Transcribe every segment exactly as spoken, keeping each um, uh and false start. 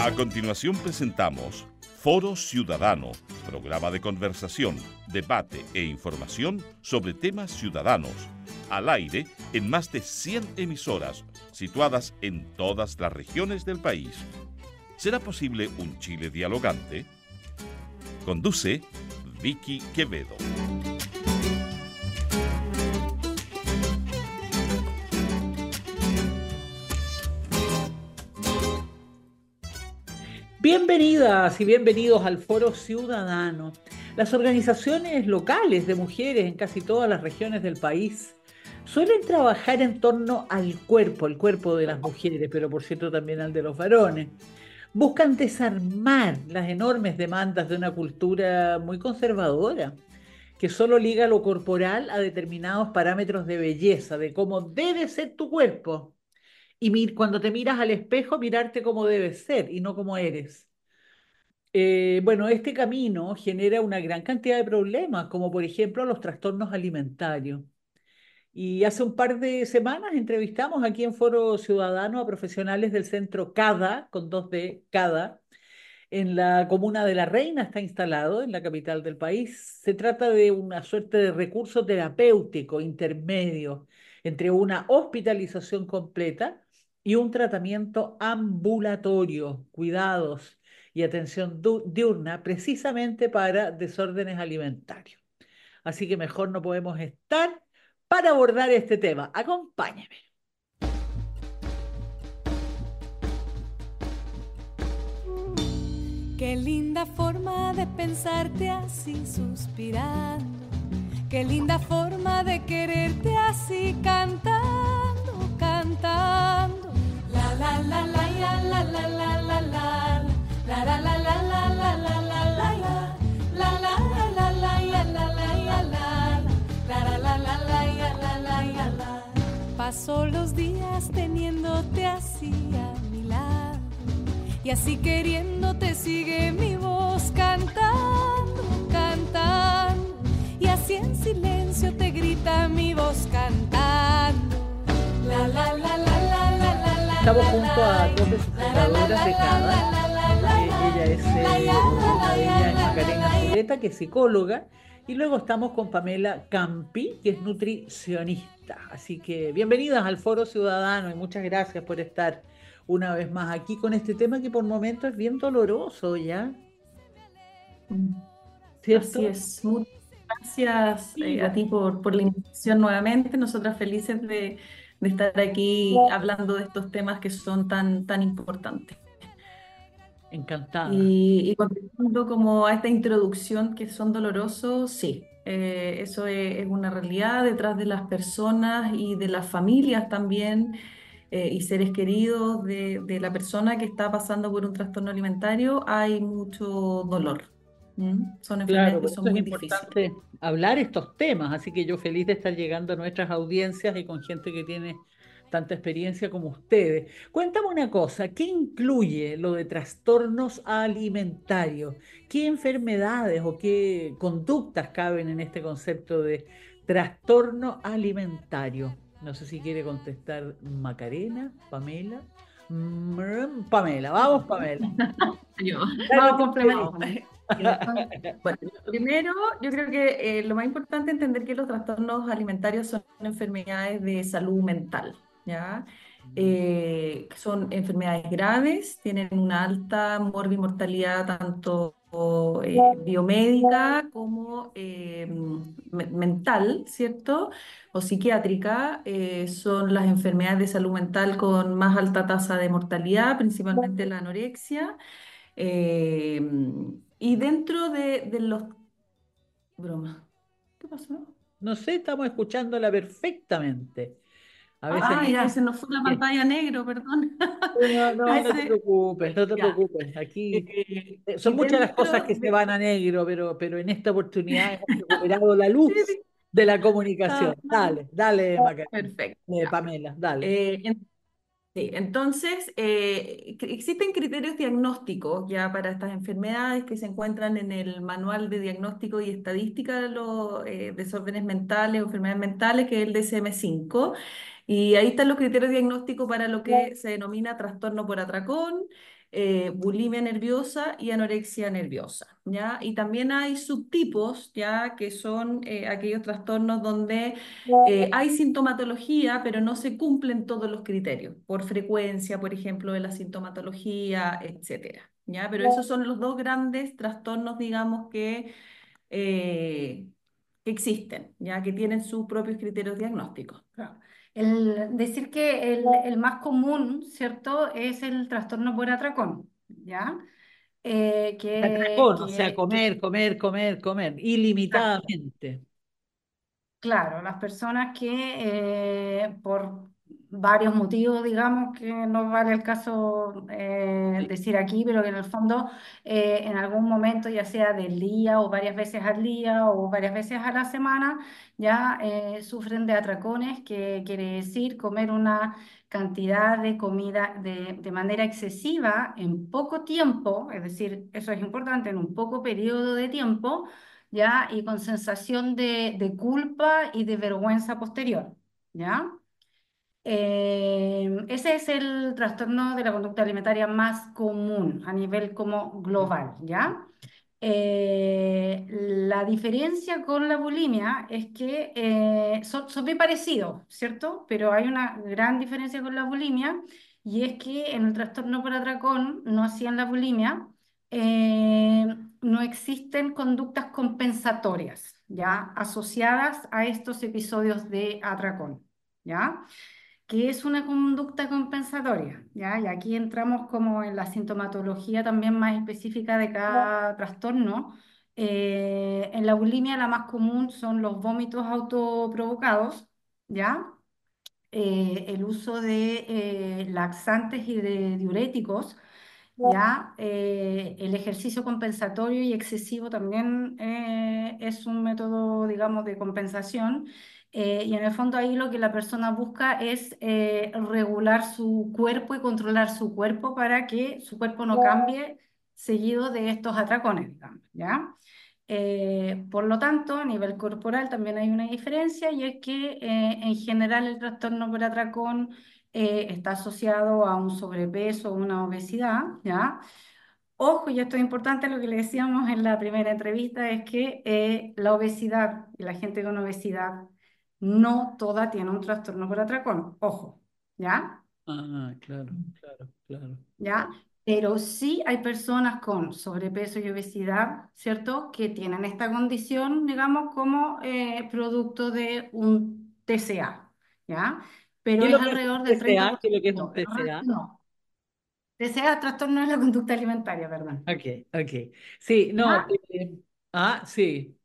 A continuación presentamos Foro Ciudadano, programa de conversación, debate e información sobre temas ciudadanos, al aire en más de cien emisoras, situadas en todas las regiones del país. ¿Será posible un Chile dialogante? Conduce Vicky Quevedo. Bienvenidas y bienvenidos al Foro Ciudadano. Las organizaciones locales de mujeres en casi todas las regiones del país suelen trabajar en torno al cuerpo, el cuerpo de las mujeres, pero por cierto también al de los varones. Buscan desarmar las enormes demandas de una cultura muy conservadora, que solo liga lo corporal a determinados parámetros de belleza, de cómo debe ser tu cuerpo. Y mir- cuando te miras al espejo, mirarte como debes ser y no como eres. Eh, bueno, este camino genera una gran cantidad de problemas, como por ejemplo los trastornos alimentarios. Y hace un par de semanas entrevistamos aquí en Foro Ciudadano a profesionales del centro CADA, con dos D, CADA, en la comuna de La Reina, está instalado en la capital del país. Se trata de una suerte de recurso terapéutico intermedio entre una hospitalización completa y un tratamiento ambulatorio, cuidados y atención du- diurna, precisamente para desórdenes alimentarios. Así que mejor no podemos estar para abordar este tema. Acompáñeme. Qué linda forma de pensarte así suspirando. Qué linda forma de quererte así cantando, cantando. La la la la ya, la la la la la la la la la la la la la la la la la la la ya, la la ya, la la la la la ya, la la ya, la. Paso los días teniéndote así a mi lado y así queriéndote sigue mi voz cantando, cantando. Y así en silencio te grita mi voz cantando. La la la la la la la la. Estamos junto a dos de sus fundadoras de CADA. Eh, ella es eh, una de ellas es Macarena Zuleta, que es psicóloga, y luego estamos con Pamela Campi, que es nutricionista. Así que bienvenidas al Foro Ciudadano y muchas gracias por estar una vez más aquí con este tema que por momentos es bien doloroso, ¿ya? Mm, Así ¿Cierto? es. Muchas gracias Sí, eh, a bueno, ti por, por la invitación nuevamente. Nosotras felices de, de estar aquí hablando de estos temas que son tan, tan importantes. encantada. Y, y contestando como a esta introducción que son dolorosos, sí, eh, eso es, es una realidad detrás de las personas y de las familias también eh, y seres queridos de, de la persona que está pasando por un trastorno alimentario, hay mucho dolor. ¿Mm? Son enfermedades Claro, que por son eso es muy difíciles. importante hablar estos temas, así que yo feliz de estar llegando a nuestras audiencias y con gente que tiene tanta experiencia como ustedes. Cuéntame una cosa, ¿qué incluye lo de trastornos alimentarios? ¿Qué enfermedades o qué conductas caben en este concepto de trastorno alimentario? No sé si quiere contestar Macarena, Pamela. Mm, Pamela, vamos, Pamela. Yo. Dale Vamos tu complementando. opinión. Bueno, primero, yo creo que eh, lo más importante es entender que los trastornos alimentarios son enfermedades de salud mental, ¿ya? Eh, que son enfermedades graves, tienen una alta morbimortalidad tanto eh, biomédica como eh, me- mental, ¿cierto? O psiquiátrica. Eh, son las enfermedades de salud mental con más alta tasa de mortalidad, principalmente la anorexia. Eh, y dentro de, de los... Broma. ¿Qué pasó? No sé, estamos escuchándola perfectamente. A veces Ah, ya, dicen se nos fue la que pantalla negro, perdón. no, no, Ay, no te se- preocupes, no te ya. preocupes. Aquí Eh, eh, y son muchas las cosas dentro que se de... van a negro, pero, pero en esta oportunidad hemos recuperado la Sí, luz sí, de la está- comunicación. Dale, dale, Macarena, perfecto. eh, Ya. Pamela, dale. Eh, en- sí, entonces, eh, cre- existen criterios diagnósticos ya para estas enfermedades que se encuentran en el Manual de Diagnóstico y Estadística de los eh, desórdenes mentales o enfermedades mentales, que es el D S M cinco. Y ahí están los criterios diagnósticos para lo que se denomina trastorno por atracón, eh, bulimia nerviosa y anorexia nerviosa, ¿ya? Y también hay subtipos, ¿ya? Que son eh, aquellos trastornos donde eh, hay sintomatología, pero no se cumplen todos los criterios, por frecuencia, por ejemplo, de la sintomatología, etcétera, ¿ya? Pero esos son los dos grandes trastornos, digamos, que, eh, que existen, ¿ya? Que tienen sus propios criterios diagnósticos. Claro. El decir que el, el más común, ¿cierto?, es el trastorno por atracón, ¿ya? Eh, que, Atracón, o sea, que, que comer, comer, comer, comer, ilimitadamente. Claro, las personas que eh, por varios motivos, digamos, que no vale el caso eh, Sí. decir aquí, pero que en el fondo eh, en algún momento, ya sea del día o varias veces al día o varias veces a la semana, ya eh, sufren de atracones, que quiere decir comer una cantidad de comida de, de manera excesiva en poco tiempo, es decir, eso es importante, en un poco periodo de tiempo, ¿ya? Y con sensación de, de culpa y de vergüenza posterior, ¿ya? Eh, ese es el trastorno de la conducta alimentaria más común a nivel como global, ¿ya? Eh, la diferencia con la bulimia es que eh, son, son bien parecidos, ¿cierto? Pero hay una gran diferencia con la bulimia y es que en el trastorno por atracón, no así en la bulimia, eh, no existen conductas compensatorias, ¿ya? Asociadas a estos episodios de atracón, ¿ya? ¿Qué es una conducta compensatoria? ¿Ya? Y aquí entramos como en la sintomatología también más específica de cada trastorno. Eh, en la bulimia la más común son los vómitos autoprovocados, ¿ya? Eh, el uso de eh, laxantes y de diuréticos, ¿ya? Eh, el ejercicio compensatorio y excesivo también eh, es un método, digamos, de compensación. Eh, y en el fondo ahí lo que la persona busca es eh, regular su cuerpo y controlar su cuerpo para que su cuerpo no cambie seguido de estos atracones, digamos, ¿ya? Eh, por lo tanto, a nivel corporal también hay una diferencia y es que eh, en general el trastorno por atracón eh, está asociado a un sobrepeso o una obesidad, ¿ya? Ojo, y esto es importante, lo que le decíamos en la primera entrevista es que eh, la obesidad y la gente con obesidad no toda tiene un trastorno por atracón, ojo, ¿ya? Ah, claro, claro, claro. ¿Ya? Pero sí hay personas con sobrepeso y obesidad, ¿cierto? Que tienen esta condición, digamos, como eh, producto de un T C A, ¿ya? Pero ¿Qué es es lo que es un alrededor del treinta T C A? por ¿Qué es lo que es un ciento el resto T C A? no. T C A, trastorno de la conducta alimentaria, perdón. Ok, ok. Sí, no, ¿Ya? eh, ah, sí.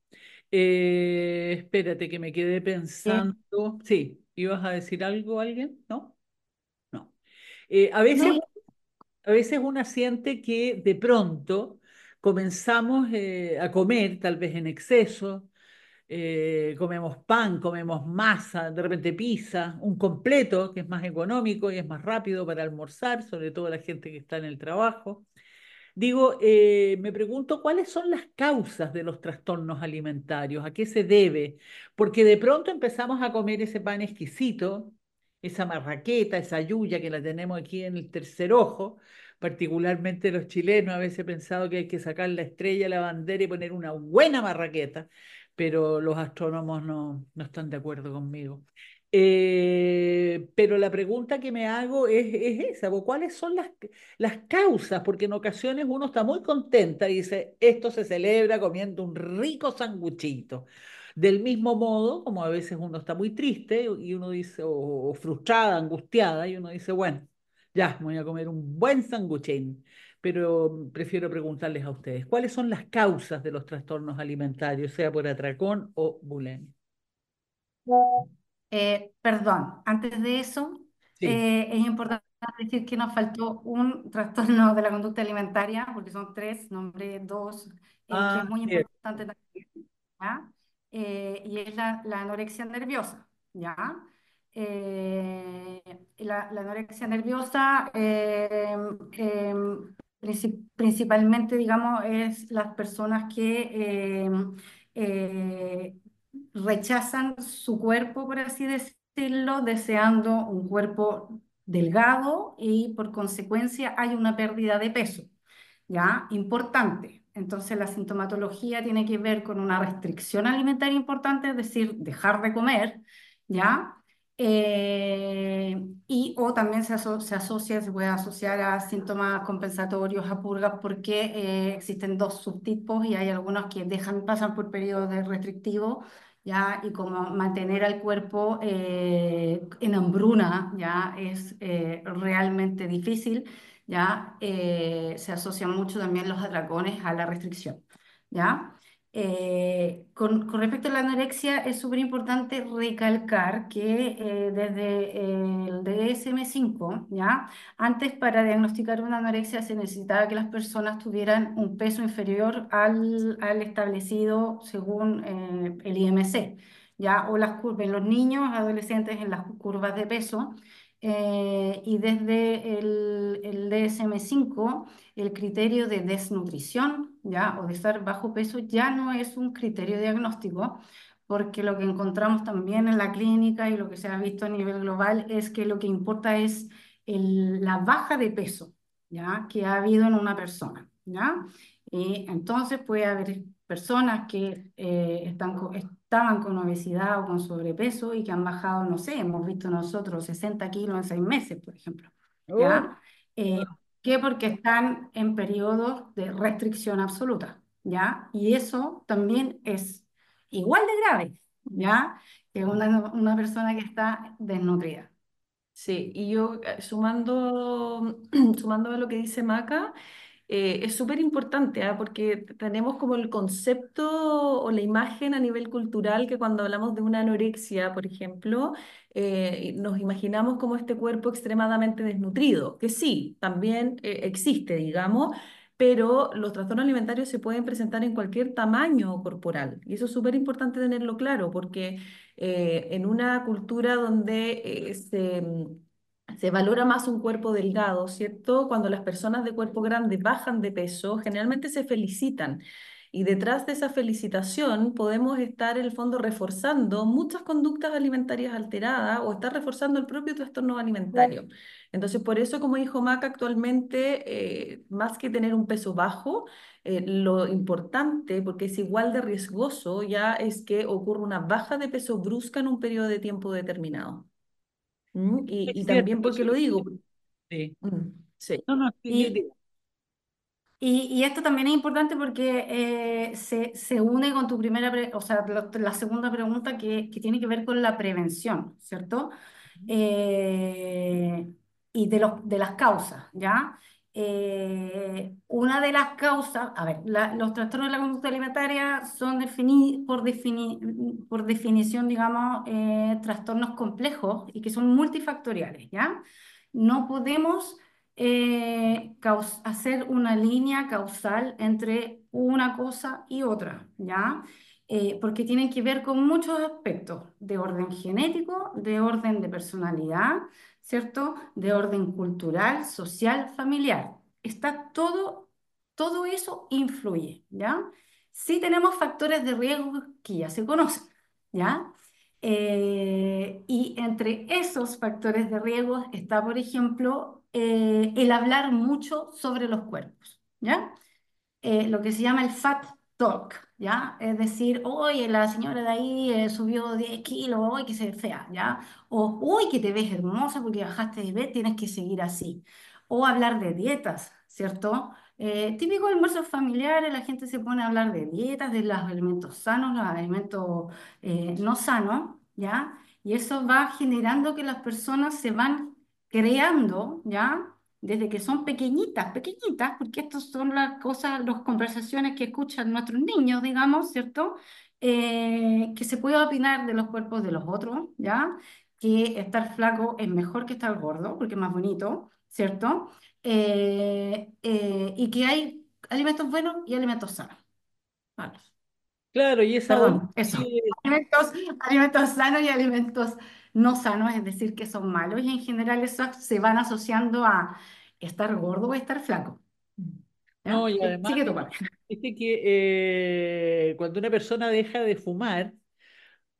Eh, espérate que me quedé Eh, pensando. Sí, ¿ibas a decir algo alguien? ¿No? No. Eh, a no, veces, a veces una siente que de pronto comenzamos eh, a comer, tal vez en exceso, eh, comemos pan, comemos masa, de repente pizza, un completo que es más económico y es más rápido para almorzar, sobre todo la gente que está en el trabajo. Digo, eh, me pregunto cuáles son las causas de los trastornos alimentarios, a qué se debe, porque de pronto empezamos a comer ese pan exquisito, esa marraqueta, esa yuya que la tenemos aquí en el tercer ojo, particularmente los chilenos, a veces he pensado que hay que sacar la estrella, la bandera y poner una buena marraqueta, pero los astrónomos no, no están de acuerdo conmigo. Eh, pero la pregunta que me hago es, es esa, ¿po? ¿Cuáles son las, las causas? Porque en ocasiones uno está muy contenta y dice, esto se celebra comiendo un rico sanguchito. Del mismo modo, como a veces uno está muy triste y uno dice, o, o frustrada, angustiada, y uno dice, bueno, ya, me voy a comer un buen sanguchín. Pero prefiero preguntarles a ustedes, ¿cuáles son las causas de los trastornos alimentarios, sea por atracón o bulimia? eh, perdón, antes de eso, Sí. eh, es importante decir que nos faltó un trastorno de la conducta alimentaria, porque son tres, nombré dos, eh, que es Ah, muy cierto. importante también, ¿ya? Eh, y es la, la anorexia nerviosa, ¿ya? Eh, la, la anorexia nerviosa eh, eh, princip- principalmente, digamos, es las personas que eh, eh, rechazan su cuerpo, por así decirlo, deseando un cuerpo delgado y por consecuencia hay una pérdida de peso, ¿ya? Importante. Entonces la sintomatología tiene que ver con una restricción alimentaria importante, es decir, dejar de comer, ¿ya? Eh, y o también se, aso- se asocia, se puede asociar a síntomas compensatorios, a purgas, porque eh, existen dos subtipos y hay algunos que dejan, pasan por periodos de restrictivos, ¿ya? Y como mantener al cuerpo eh, en hambruna, ¿ya? Es eh, realmente difícil, ¿ya? Eh, se asocian mucho también los atracones a la restricción, ¿ya? Eh, con, con respecto a la anorexia, es súper importante recalcar que eh, desde el D S M cinco, ¿ya? Antes para diagnosticar una anorexia se necesitaba que las personas tuvieran un peso inferior al, al establecido según eh, el I M C, ¿ya? O las curvas en los niños, adolescentes en las curvas de peso. Eh, y desde el, el D S M cinco el criterio de desnutrición, ¿ya? O de estar bajo peso ya no es un criterio diagnóstico, porque lo que encontramos también en la clínica y lo que se ha visto a nivel global es que lo que importa es el- la baja de peso, ¿ya? Que ha habido en una persona, ¿ya? Y entonces puede haber personas que eh, están, co- estaban con obesidad o con sobrepeso y que han bajado, no sé, hemos visto nosotros sesenta kilos en seis meses, por ejemplo, Oh, ¿ya? Eh, ¿Qué? Porque están en periodos de restricción absoluta, ¿ya? Y eso también es igual de grave, ¿ya? Que una, una persona que está desnutrida. Sí, y yo eh, sumando, sumando a lo que dice Maca, eh, es súper importante, ¿ah? Porque tenemos como el concepto o la imagen a nivel cultural que cuando hablamos de una anorexia, por ejemplo, eh, nos imaginamos como este cuerpo extremadamente desnutrido, que sí, también eh, existe, digamos, pero los trastornos alimentarios se pueden presentar en cualquier tamaño corporal. Y eso es súper importante tenerlo claro, porque eh, en una cultura donde eh, se, mm, se valora más un cuerpo delgado, ¿cierto? Cuando las personas de cuerpo grande bajan de peso, generalmente se felicitan. Y detrás de esa felicitación podemos estar, en el fondo, reforzando muchas conductas alimentarias alteradas o estar reforzando el propio trastorno alimentario. Entonces, por eso, como dijo Maca, actualmente, eh, más que tener un peso bajo, eh, lo importante, porque es igual de riesgoso, ya es que ocurra una baja de peso brusca en un periodo de tiempo determinado. ¿Mm? Y, es y cierto, también eso porque lo digo. sí. Mm, sí. No, no, sí, di- Y, di- y, y esto también es importante porque eh, se, se une con tu primera, pre- o sea, la, la segunda pregunta que, que tiene que ver con la prevención, ¿cierto? Eh, y de, los, de las causas, ¿ya? Eh, una de las causas, a ver, la- los trastornos de la conducta alimentaria son defini- por, defini- por definición, digamos, eh, trastornos complejos y que son multifactoriales, ¿ya? No podemos eh, caus- hacer una línea causal entre una cosa y otra, ¿ya? Eh, porque tienen que ver con muchos aspectos de orden genético, de orden de personalidad, ¿cierto? De orden cultural, social, familiar. Está todo, todo eso influye, ¿ya? Sí tenemos factores de riesgo que ya se conocen, ¿ya? Eh, y entre esos factores de riesgo está, por ejemplo, eh, el hablar mucho sobre los cuerpos, ¿ya? Eh, lo que se llama el fat talk, ¿ya? Es decir, oye, la señora de ahí eh, subió diez kilos, hoy que se ve fea, ¿ya? O, uy, que te ves hermosa porque bajaste de peso, tienes que seguir así. O hablar de dietas, ¿cierto? Eh, típico almuerzos familiares, la gente se pone a hablar de dietas, de los alimentos sanos, los alimentos eh, no sanos, ¿ya? Y eso va generando que las personas se van creando, ¿ya? Desde que son pequeñitas, pequeñitas, porque estas son las cosas, las conversaciones que escuchan nuestros niños, digamos, ¿cierto? Eh, que se puede opinar de los cuerpos de los otros, ¿ya? Que estar flaco es mejor que estar gordo, porque es más bonito, ¿cierto? Eh, eh, y que hay alimentos buenos y alimentos sanos, malos. claro, y esa doble, Perdón, eso. Alimentos, alimentos sanos y alimentos no sanos, es decir, que son malos y en general esos se van asociando a estar gordo o estar flaco. no, ¿Ya? y Sí, además, sigue tu parte. dice que eh, cuando una persona deja de fumar,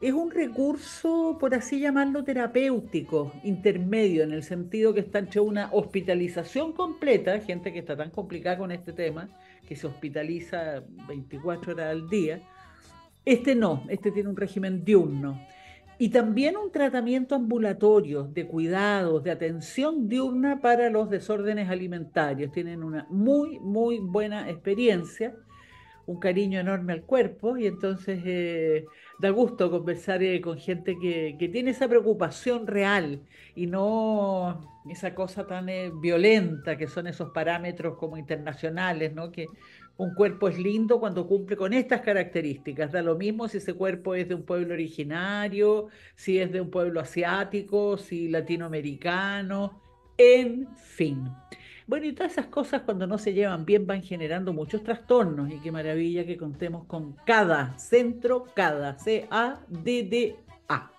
Es un recurso, por así llamarlo, terapéutico, intermedio, en el sentido que está entre una hospitalización completa, gente que está tan complicada con este tema, que se hospitaliza veinticuatro horas al día. Este no, este tiene un régimen diurno. Y también un tratamiento ambulatorio de cuidados, de atención diurna para los desórdenes alimentarios. Tienen una muy, muy buena experiencia, un cariño enorme al cuerpo y entonces eh, da gusto conversar eh, con gente que, que tiene esa preocupación real y no esa cosa tan eh, violenta que son esos parámetros como internacionales, ¿no? Que un cuerpo es lindo cuando cumple con estas características. Da lo mismo si ese cuerpo es de un pueblo originario, si es de un pueblo asiático, si latinoamericano, en fin. Bueno, y todas esas cosas cuando no se llevan bien van generando muchos trastornos y qué maravilla que contemos con cada centro, cada C A D D A.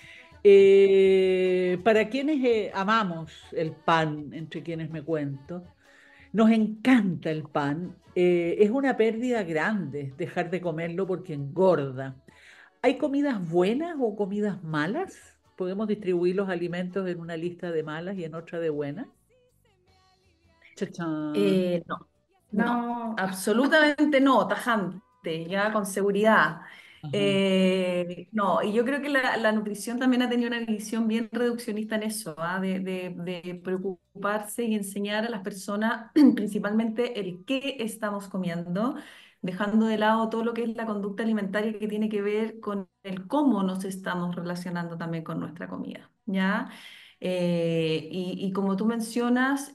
Eh, para quienes eh, amamos el pan, entre quienes me cuento, nos encanta el pan, eh, es una pérdida grande dejar de comerlo porque engorda. ¿Hay comidas buenas o comidas malas? ¿Podemos distribuir los alimentos en una lista de malas y en otra de buenas? Chachán. Eh, no, no, No, absolutamente no, tajante, ya con seguridad. Ajá. Eh, no, y yo creo que la, la nutrición también ha tenido una visión bien reduccionista en eso, ¿ah? De, de- de preocuparse y enseñar a las personas principalmente el qué estamos comiendo, dejando de lado todo lo que es la conducta alimentaria que tiene que ver con el cómo nos estamos relacionando también con nuestra comida, ¿ya? Eh, y, y como tú mencionas,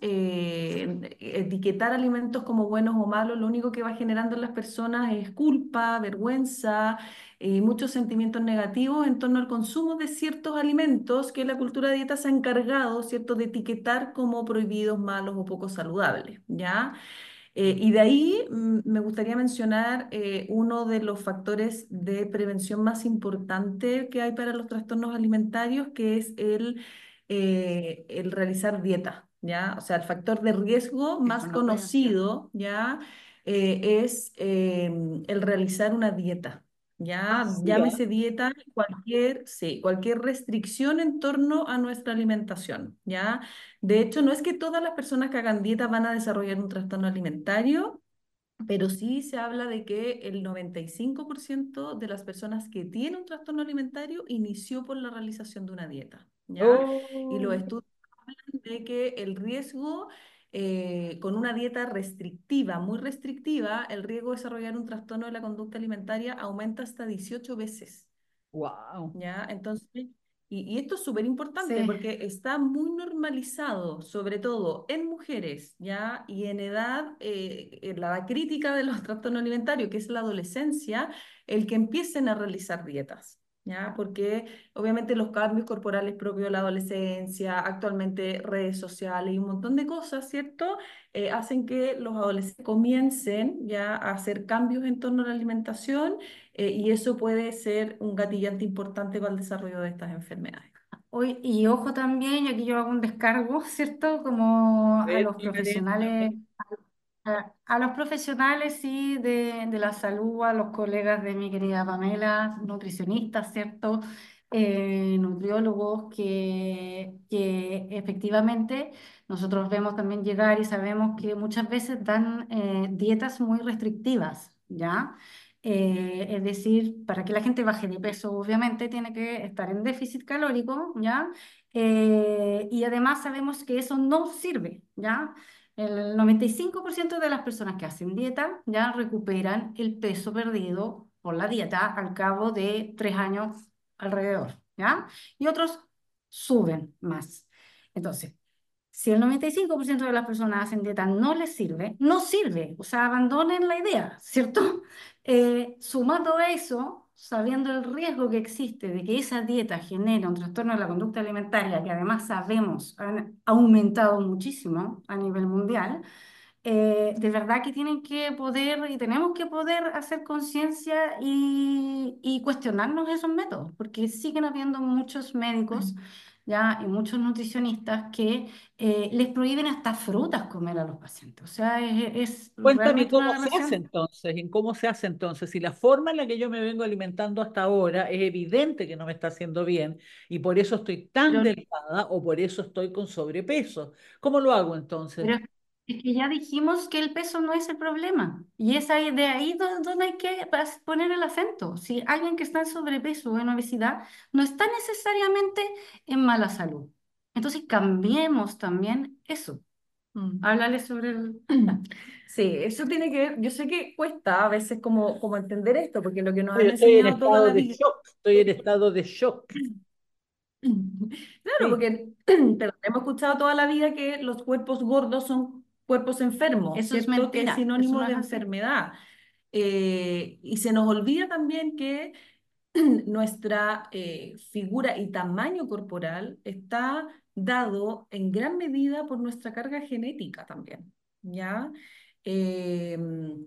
eh, etiquetar alimentos como buenos o malos, lo único que va generando en las personas es culpa, vergüenza y muchos sentimientos negativos en torno al consumo de ciertos alimentos que la cultura de dieta se ha encargado, ¿cierto?, de etiquetar como prohibidos, malos o poco saludables, ¿ya? Eh, y de ahí mm, me gustaría mencionar eh, uno de los factores de prevención más importante que hay para los trastornos alimentarios, que es el, eh, el realizar dieta, ¿ya? O sea, el factor de riesgo más eso no prevención. conocido, ¿ya? Eh, es em, el realizar una dieta. Ah, Ya, sí, ah. llámese dieta, cualquier, sí, cualquier restricción en torno a nuestra alimentación, ¿ya? De hecho, no es que todas las personas que hagan dieta van a desarrollar un trastorno alimentario, pero sí se habla de que el noventa y cinco por ciento de las personas que tienen un trastorno alimentario inició por la realización de una dieta, ¿ya? Y los Oh, estudios hablan de que el riesgo, eh, con una dieta restrictiva, muy restrictiva, el riesgo de desarrollar un trastorno de la conducta alimentaria aumenta hasta dieciocho veces. wow. ¿Ya? Entonces, y, y esto es súper importante Sí, porque está muy normalizado, sobre todo en mujeres, ¿ya? Y en edad, eh, en la edad crítica de los trastornos alimentarios, que es la adolescencia, el que empiecen a realizar dietas, ¿ya? Porque obviamente los cambios corporales propios de la adolescencia, actualmente redes sociales y un montón de cosas, ¿cierto? Eh, hacen que los adolescentes comiencen ya a hacer cambios en torno a la alimentación, eh, y eso puede ser un gatillante importante para el desarrollo de estas enfermedades. hoy, y ojo también, y aquí yo hago un descargo, ¿cierto? Como A a ver, los Karen, a profesionales, ver. a, a los profesionales, sí, de, de la salud, a los colegas de mi querida Pamela, nutricionistas, ¿cierto? Eh, nutriólogos, que, que efectivamente nosotros vemos también llegar y sabemos que muchas veces dan eh, dietas muy restrictivas, ¿ya? Eh, es decir, para que la gente baje de peso, obviamente tiene que estar en déficit calórico, ¿ya? Eh, y además sabemos que eso no sirve, ¿ya? El noventa y cinco por ciento de las personas que hacen dieta ya recuperan el peso perdido por la dieta al cabo de tres años alrededor, ¿ya? Y otros suben más. Entonces, si el noventa y cinco por ciento de las personas hacen dieta no les sirve, no sirve, o sea, abandonen la idea, ¿cierto? Eh, sumando a eso, sabiendo el riesgo que existe de que esa dieta genere un trastorno de la conducta alimentaria, que además sabemos han aumentado muchísimo a nivel mundial, eh, de verdad que tienen que poder y tenemos que poder hacer conciencia y, y cuestionarnos esos métodos, porque siguen habiendo muchos médicos ¿ya? Y muchos nutricionistas que eh, les prohíben hasta frutas comer a los pacientes. O sea, es, es Cuéntame realmente una cómo se hace aberración. entonces, en cómo se hace entonces. Si la forma en la que yo me vengo alimentando hasta ahora es evidente que no me está haciendo bien y por eso estoy tan Pero delgada o por eso estoy con sobrepeso. ¿Cómo lo hago entonces? Pero es que ya dijimos que el peso no es el problema. Y es ahí, de ahí do- donde hay que pas- poner el acento. Si alguien que está en sobrepeso o en obesidad no está necesariamente en mala salud. Entonces cambiemos también eso. Mm. Háblale sobre el... Sí, eso tiene que ver, yo sé que cuesta a veces como, como entender esto, porque lo que nos Yo han estoy en enseñado toda estado la de vida. shock, estoy en estado de shock. Claro, Sí, porque perdón, hemos escuchado toda la vida que los cuerpos gordos son cuerpos enfermos, Eso es ¿cierto? Que es mentira, eso sinónimo no de es así. enfermedad. Eh, y se nos olvida también que nuestra eh, figura y tamaño corporal está dado en gran medida por nuestra carga genética también, ¿ya? Eh,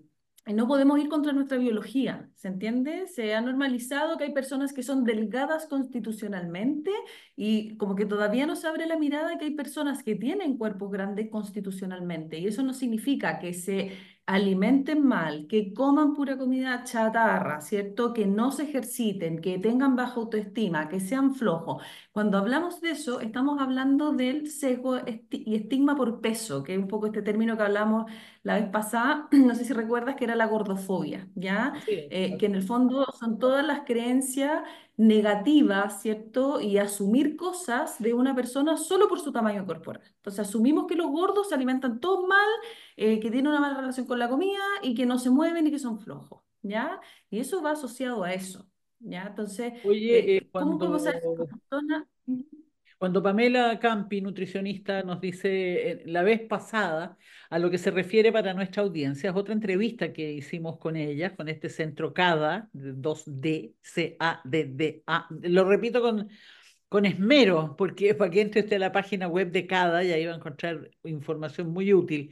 no podemos ir contra nuestra biología, ¿se entiende? Se ha normalizado que hay personas que son delgadas constitucionalmente y como que todavía no se abre la mirada que hay personas que tienen cuerpos grandes constitucionalmente y eso no significa que se alimenten mal, que coman pura comida chatarra, ¿cierto? Que no se ejerciten, que tengan baja autoestima, que sean flojos. Cuando hablamos de eso, estamos hablando del sesgo esti- y estigma por peso, que es un poco este término que hablamos la vez pasada, no sé si recuerdas que era la gordofobia, ¿ya? sí. Eh, que en el fondo son todas las creencias negativas, ¿cierto? Y asumir cosas de una persona solo por su tamaño corporal. Entonces asumimos que los gordos se alimentan todos mal, eh, que tienen una mala relación con la comida y que no se mueven y que son flojos, ¿ya? Y eso va asociado a eso, ¿ya? Entonces, Oye, eh, eh, ¿cómo podemos cuando saber si una persona... Cuando Pamela Campi, nutricionista, nos dice eh, la vez pasada a lo que se refiere para nuestra audiencia, es otra entrevista que hicimos con ella, con este centro CADA, dos D, C A D D A. Lo repito con, con esmero, porque para que entre usted a la página web de CADA y ahí va a encontrar información muy útil.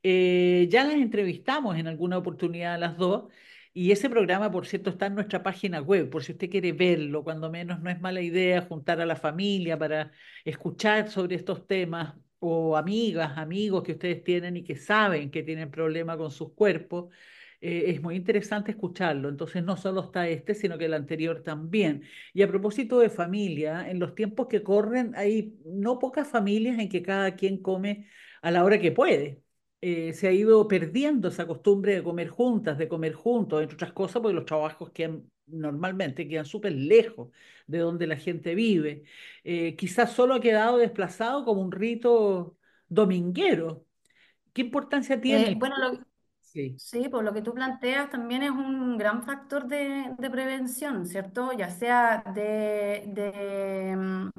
Eh, ya las entrevistamos en alguna oportunidad a las dos. Y ese programa, por cierto, está en nuestra página web, por si usted quiere verlo, cuando menos no es mala idea juntar a la familia para escuchar sobre estos temas o amigas, amigos que ustedes tienen y que saben que tienen problema con sus cuerpos. Eh, es muy interesante escucharlo. Entonces, no solo está este, sino que el anterior también. Y a propósito de familia, en los tiempos que corren hay no pocas familias en que cada quien come a la hora que puede. Eh, se ha ido perdiendo esa costumbre de comer juntas, de comer juntos, entre otras cosas, porque los trabajos quedan normalmente quedan súper lejos de donde la gente vive. Eh, quizás solo ha quedado desplazado como un rito dominguero. ¿Qué importancia tiene Eh, el... bueno, lo, Sí, sí, pues lo que tú planteas también es un gran factor de, de prevención, ¿cierto? Ya sea de, de, mm,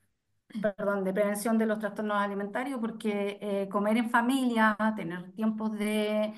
perdón, de prevención de los trastornos alimentarios, porque eh, comer en familia, tener tiempos de,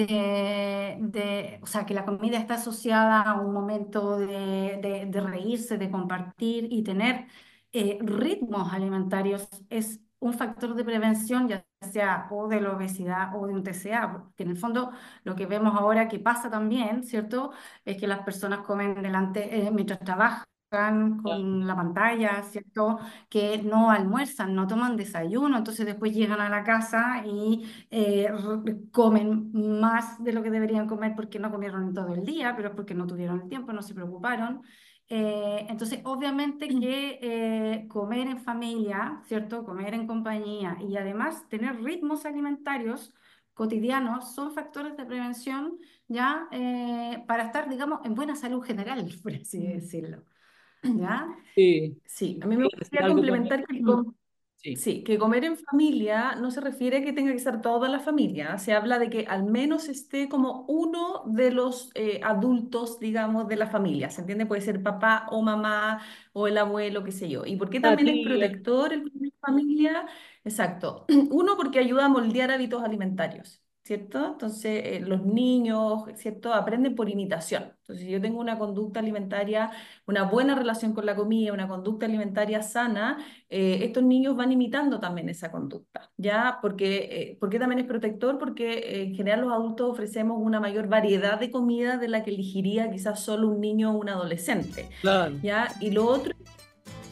de, de- o sea, que la comida está asociada a un momento de, de- de reírse, de compartir y tener eh, ritmos alimentarios es un factor de prevención, ya sea o de la obesidad o de un T C A, porque en el fondo lo que vemos ahora que pasa también, ¿cierto? Es que las personas comen delante, eh, mientras trabajan con la pantalla, ¿cierto? Que no almuerzan, no toman desayuno, entonces después llegan a la casa y eh, r- comen más de lo que deberían comer porque no comieron en todo el día, pero es porque no tuvieron el tiempo, no se preocuparon. Eh, entonces, obviamente que eh, comer en familia, ¿cierto? Comer en compañía y además tener ritmos alimentarios cotidianos son factores de prevención ya eh, para estar, digamos, en buena salud general, por así decirlo. ¿Ya? sí. Sí, a mí me ¿Quieres decir gustaría algo, Connie? complementar que, com- Sí. sí, que comer en familia no se refiere a que tenga que estar toda la familia. Se habla de que al menos esté como uno de los eh, adultos, digamos, de la familia. ¿Se entiende? Puede ser papá o mamá o el abuelo, qué sé yo. ¿Y por qué La también es tía. protector el comer en familia? Exacto. Uno, porque ayuda a moldear hábitos alimentarios. ¿Cierto? Entonces, eh, los niños, ¿cierto? Aprenden por imitación. Entonces, si yo tengo una conducta alimentaria, una buena relación con la comida, una conducta alimentaria sana, eh, estos niños van imitando también esa conducta, ¿ya? Porque, eh, ¿por qué también es protector? Porque eh, en general los adultos ofrecemos una mayor variedad de comida de la que elegiría quizás solo un niño o un adolescente, Claro. ¿ya? Y lo otro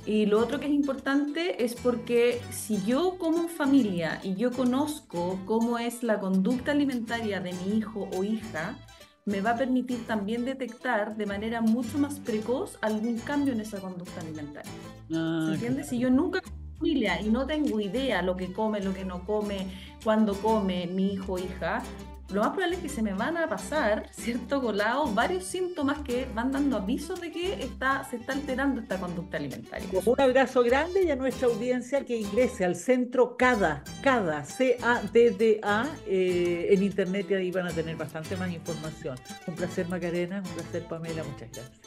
Y lo otro que es importante es porque si yo como familia y yo conozco cómo es la conducta alimentaria de mi hijo o hija, me va a permitir también detectar de manera mucho más precoz algún cambio en esa conducta alimentaria. Ah, ¿Se entiende? claro. Si yo nunca como familia y no tengo idea lo que come, lo que no come, cuándo come mi hijo o hija, lo más probable es que se me van a pasar, ¿cierto? Colados varios síntomas que van dando avisos de que está, se está alterando esta conducta alimentaria. Un abrazo grande y a nuestra audiencia que ingrese al centro CADA, CADA, C A D D A, eh, en internet, y ahí van a tener bastante más información. Un placer, Macarena, un placer, Pamela, muchas gracias.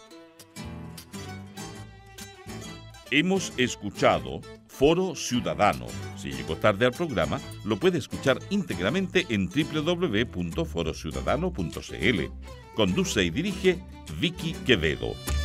Hemos escuchado Foro Ciudadano. Si llegó tarde al programa, lo puede escuchar íntegramente en doble u doble u doble u punto foro ciudadano punto c l. Conduce y dirige Vicky Quevedo.